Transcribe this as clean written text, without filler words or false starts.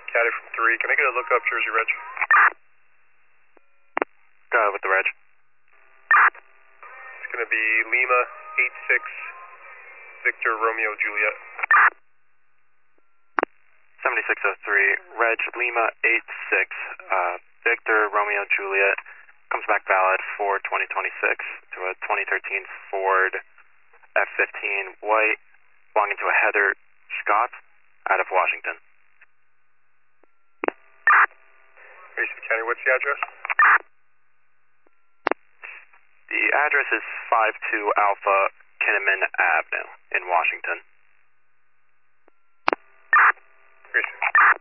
Caddy from 3, can I get a lookup Jersey Reg? Go ahead with the reg. It's going to be Lima 86 Victor Romeo Juliet. 7603, Reg Lima 86 Victor Romeo Juliet, comes back valid for 2026 to a 2013 Ford F-15 white, belonging to a Heather Scott out of Washington. Mason County, what's the address? The address is 52 Alpha Kinnaman Avenue in Washington. Mason.